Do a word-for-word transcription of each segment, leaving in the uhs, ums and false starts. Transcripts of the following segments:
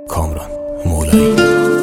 کامران مولایی.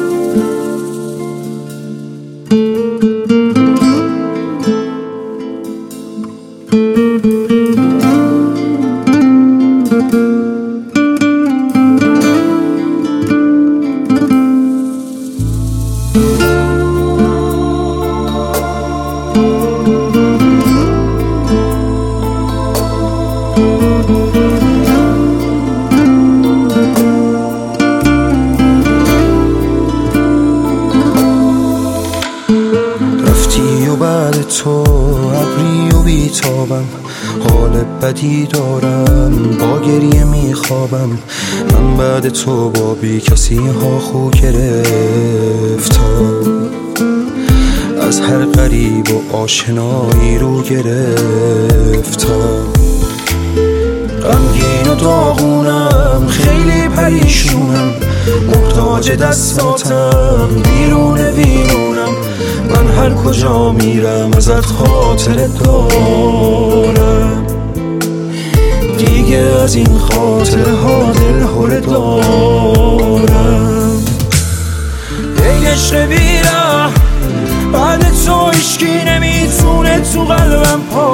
رفتی و بعد تو ابری و بیتابم، حال بدی دارم با گریه میخوابم. من بعد تو با بی کسی ها خو گرفتم، از هر غریب و آشنایی رو گرفتم. غمگین و داغونم، خیلی پریشونم، محتاج دستاتم، بیرون ویرونم. من هر کجا میرم ازت خاطر دارم، دیگه از این خاطره ها دل هره دارم. ای عشق بیره، بعد تو عشقی نمیتونه تو قلبم پا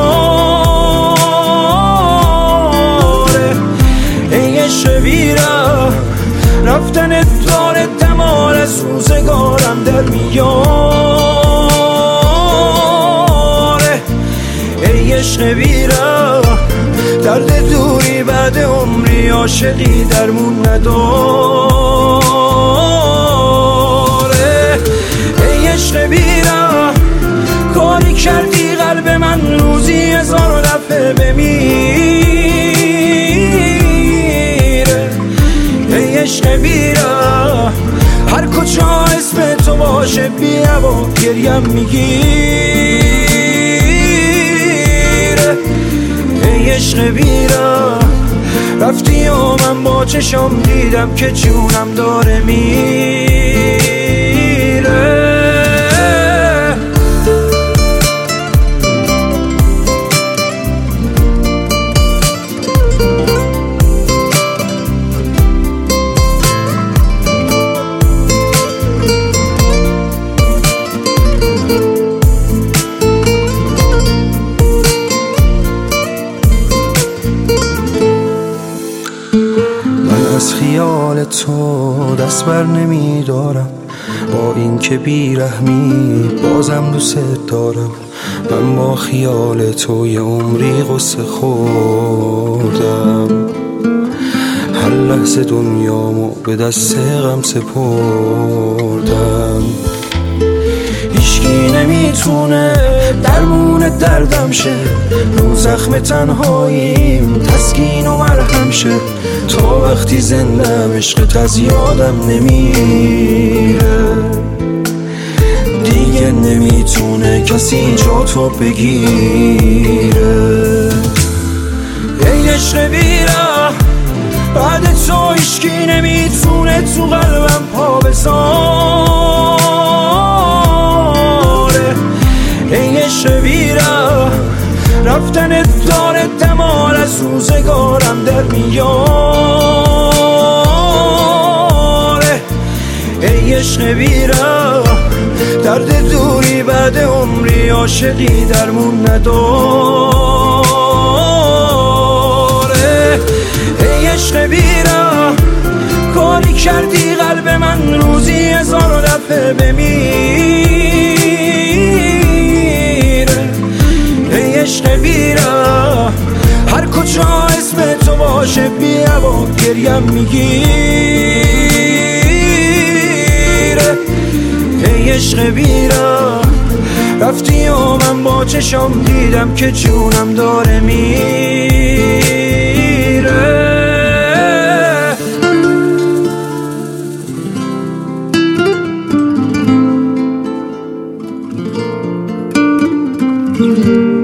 بذاره. ای عشق بیره، رفتن داره دمار از روزگارم در میاره. ای عشق بیره، درد دوری بعد عمری عاشقی درمون نداره. ای عشق بیره، کاری کردی قلب من روزی هزار دفعه بمیره. ای عشق بیره، هر کجا اسم تو باشه بیا با گریم میگیره. ای عشق بیره، رفتی و من با چشم دیدم که جونم داره میره. از خیال تو دست بر نمی دارم، با این که بیرحمی بازم دوست دارم. من با خیال تو یه عمری غصه خوردم، هر لحظه دنیامو به دست غم سپردم. هیچکی نمیتونه درمون دردم شه، رو زخم تنهاییم تسکین و مرهم شه. تا وقتی زندم عشقت از یادم نمیره، دیگه نمیتونه کسی جا تو بگیره. ای عشق بیره، بعد تو هیچکی نمیتونه تو قلبم پا بذاره. ای عشق بیره، رفتن داره دمار از روزگارم در میاره. ای عشق بیره، درد دوری بعد عمری عاشقی درمون نداره. ای عشق بیره، کاری کردی قلب من روزی هزار دفعه بمیره. ای عشق بیره، هر کجا اسم تو باشه بیا با گریم میگیره. ای عشق بیره، رفتی و من با چشم دیدم که جونم داره میره.